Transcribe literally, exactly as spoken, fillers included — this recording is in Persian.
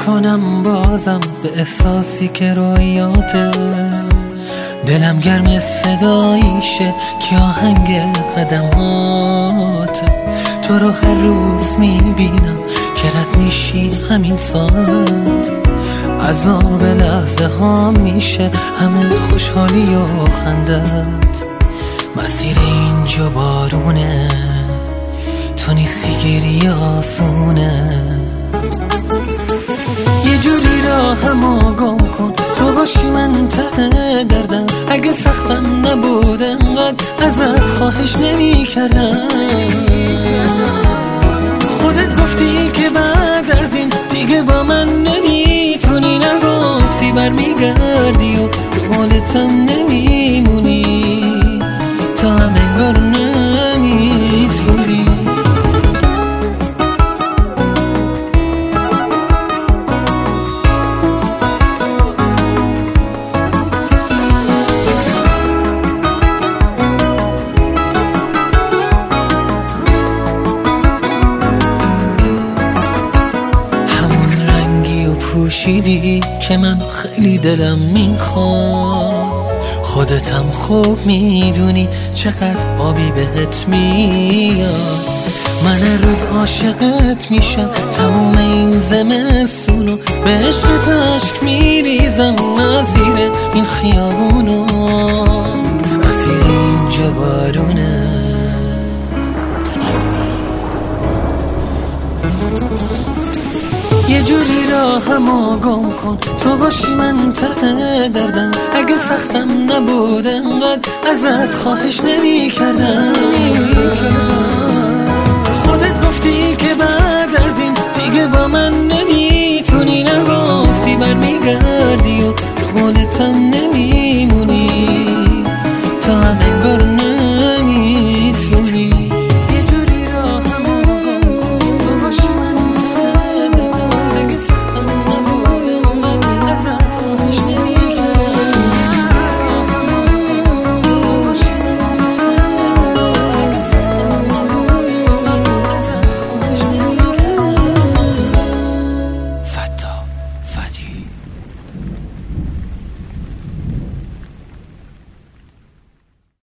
میکنم بازم به احساسی که رویاته، دلم گرم صداییشه که آهنگ قدمات. تو رو هر روز میبینم که رد میشی همین ساعت، عذاب لحظه ها میشه همه خوشحالی و خندت. مسیر اینجا بارونه، تو نیستی گریه آسونه. یه جوری راهمو گم کن، تو باشی من ته دردم. اگه سختم نبود انقدر ازت خواهش نمی کردم. خودت گفتی که بعد از این دیگه با من نمیتونی، نگفتی برمیگردی و دنبالتم نمیمونی، تو هم انگار نمیتونی. پوشیدی که من خیلی دلم میخواد، خودتم خوب میدونی چقدر آبی بهت میاد. من هر روز عاشقت میشم، تموم این زمستونو به عشقت عشق میریزم از زیر این خیابونو. مسیر اینجا بارونه، یه جوری راهمو گم کن، تو باشی من ته دردم. اگه سختم نبود انقدر ازت خواهش نمی کردم. خودت گفتی که بعد از این دیگه با من نمیتونی، نگفتی برمیگردی و دنبالتم نمیمونی، تو هم